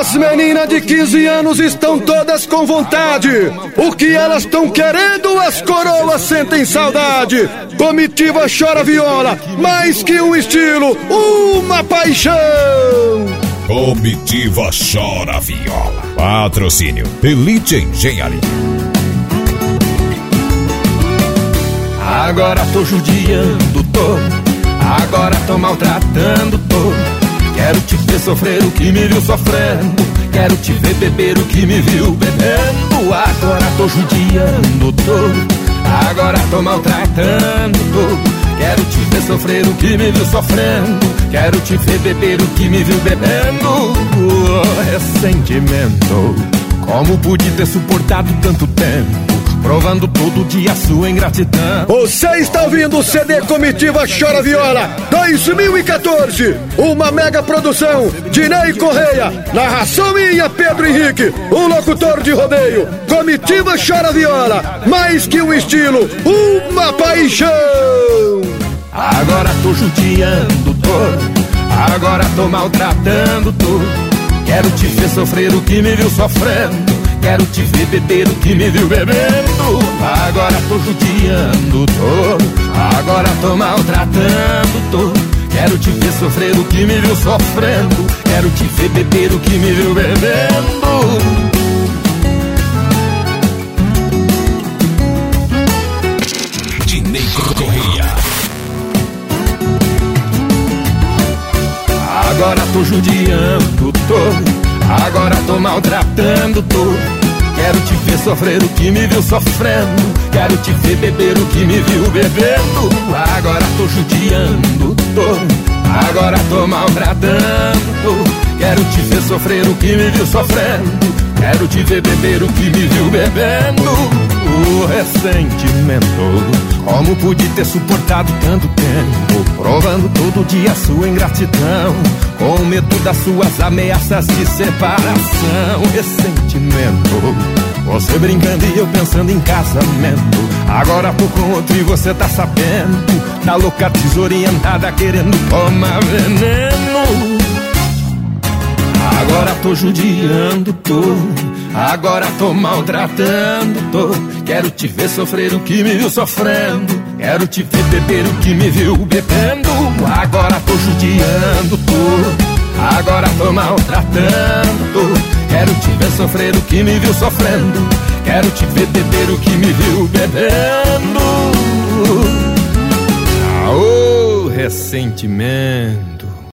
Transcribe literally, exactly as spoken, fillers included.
As meninas de quinze anos estão todas com vontade. O que elas estão querendo, as coroas sentem saudade. Comitiva chora viola, mais que um estilo, uma paixão. Comitiva chora viola. Patrocínio Elite Engenharia. Agora tô judiando, tô. Agora tô maltratando, tô. Quero te ver sofrer o que me viu sofrendo. Quero te ver beber o que me viu bebendo. Agora tô judiando, tô. Agora tô maltratando, tô. Quero te ver sofrer o que me viu sofrendo. Quero te ver beber o que me viu bebendo. Oh, ressentimento. Como pude ter suportado tanto tempo, provando todo dia sua ingratidão. Você está ouvindo o C D Comitiva Chora Viola dois mil e quatorze. Uma mega produção de Ney Correia. Narração minha, Pedro Henrique, um locutor de rodeio. Comitiva Chora Viola, mais que um estilo, uma paixão. Agora tô judiando, tô. Agora tô maltratando, tô. Quero te ver sofrer o que me viu sofrendo. Quero te ver beber o que me viu bebendo. Agora tô judiando, tô. Agora tô maltratando, tô. Quero te ver sofrer o que me viu sofrendo. Quero te ver beber o que me viu bebendo. Ney Correia. Agora tô judiando, tô. Agora tô maltratando, tô. Quero te ver sofrer o que me viu sofrendo. Quero te ver beber o que me viu bebendo. Agora tô judiando, tô. Agora tô maltratando, tô. Quero te ver sofrer o que me viu sofrendo. Quero te ver beber o que me viu bebendo. O ressentimento. Como pude ter suportado tanto tempo, provando todo dia sua ingratidão, com medo das suas ameaças de separação. Ressentimento. Você brincando e eu pensando em casamento. Agora tô com outro e você tá sabendo. Tá louca, desorientada, querendo tomar veneno. Agora tô judiando, tô. Agora tô maltratando, tô. Quero te ver sofrer o que me viu sofrendo. Quero te ver beber o que me viu bebendo. Agora tô judiando, tô. Agora tô maltratando, tô. Quero te ver sofrer o que me viu sofrendo. Quero te ver beber o que me viu bebendo. Ah, oh, ressentimento.